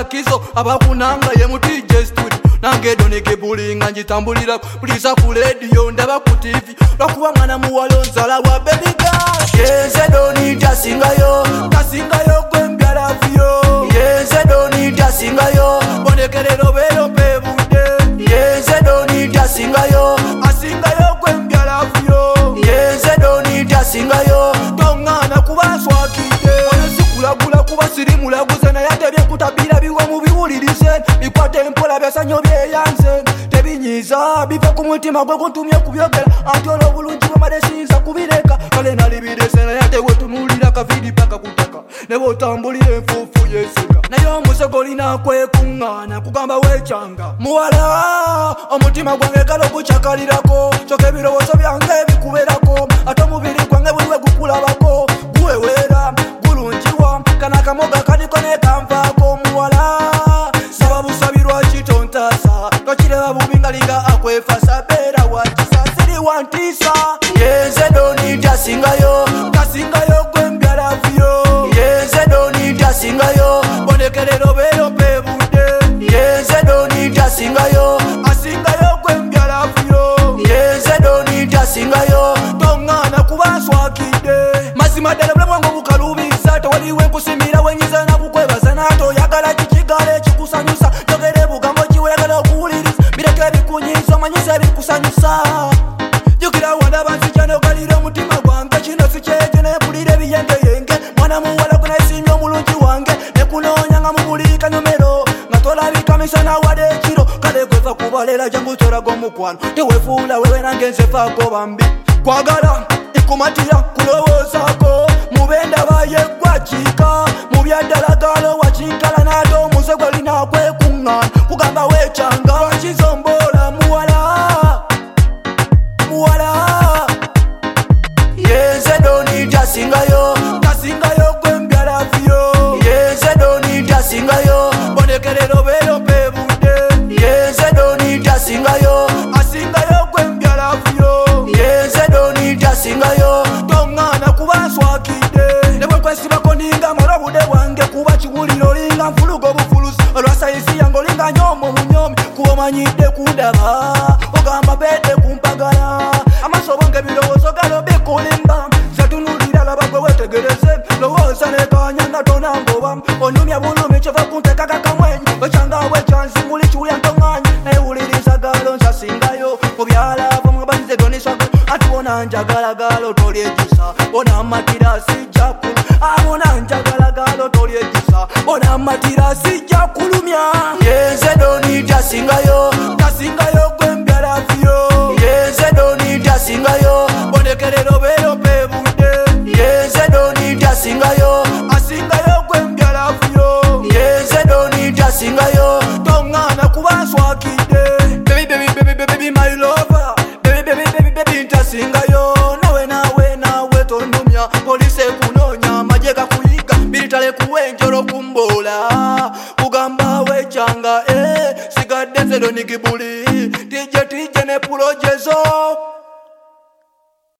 kizo abakunanga ye mutije studio nange doneke bulinga njitambulira puliza ku radio ndaba ku TV lwakuba mwana muwala nzala wa baby girl. Yenze doni tasingayo kwembyala vyo. Yenze doni tasingayo Bonekelero bero pebude. Yenze doni tasingayo Asingayo kwembyala vyo. Yenze doni tasingayo Tongana kuba swakide. Onezikulagula kuba siri mulaguze naye atebye kutabira biwe mu biwulirize bikwate empola byasanyo byeyanze tebinyiza bive ku mutima gwe kuntumye kubyogera ati olwo bulungi bwemade siyinza kubireka kale nalibirese naye ate wetunulira kavidi paka kutaka ne bwotambulira enfuufu yeseka naye omusego olina kwekuŋŋaana kugamba weekyanga muwala omutima gwange gala okucakalirako kyoka ebirowoozo byange bikuberako ate omubiri gwange buli we gukulabako guweweera gulungiwa kana akamoga kaliko nekanvaako muwala saba busabirwa kitontaasa tokireba bubi nga linga akwefasa beera wantisa siri wantisa. Yenze doni tasingayo kwembyala vyo. Yenze doni tasingayo Bonekelero bero pebude. Yenze doni tasingayo Asingayo kwembyala vyo. Yenze doni tasingayo Tongana kuba nswakide mazima ddala bulamu bwange obukaluubisa tewaliwo enkusimira wenyiza nakukwebaza naate oyagala kikigala ekikusanyusa jogera ebugambo kiweyagala okuwuliriza bireke ebikunyiza omanyisa ebikusanyusa jukira wandaba nzija nogalira omutima gwange kino sikyeje nempulira ebiyengeyenge mwana muwala gwe nayisimya omulungi wange nekunoonya nga mubuli kanyomero nga tolabika misana wade ekiro kale gweva kubalera jangu toraga omukwano tewefuula wewe nange nzefaako bambi kwagala ikumatira kulowoozaako mubenda bayeggwakiika mu byaddalagalo wakinkala naate omuze gwolina kwekuŋŋaana kugamba weekyanga wakizomboola muwala. Yenze doni tasingayo kwembyala vyo. Yenze doni tasingayo Bonekelero bero pebude. Yenze doni tasingayo Asingayo kwembyala vyo. Yenze doni tasingayo Tongana kuba nswakide ne bwe kwesibako ninga mola bude wange kuba kiwuliro olinga nfuluga obufuluzi olwasayizi yange olinga nyooma obunyomi kuba omanyidde kundaba ogamba bede kumpagala amaaso bonge ebirowoozo galo bikulimba zetunulira laba gwe wetegereze lowooza nekanya nga tonangoba onyumya bulumi kyova kuntekaka kamwenyi wekyanga wekyanzimuli kiwulya ntoŋŋanyi nayewuliriza galo nsasingayo mu byalava mwabanyize doniswago ati wona njagala galo tolyejjusa wona matirasi jakulu abona njagala galo tolyejjusa wona matirasi jakulumya. Yenze doni tasingayo kwembyala vyo. Yenze doni tasingayo Bonekelero bero pebude. Yenze doni tasingayo Asingayo kwembyala vyo. Yenze doni tasingayo Tongana kuba nswakide baby my lover baby ntasingayo nawe tonumya polisi ekunoonya amagye gakuyiga biritale kuwenjolo kumbola kugamba wekyanga sigadde nze donikibuli tije ne pulojezo.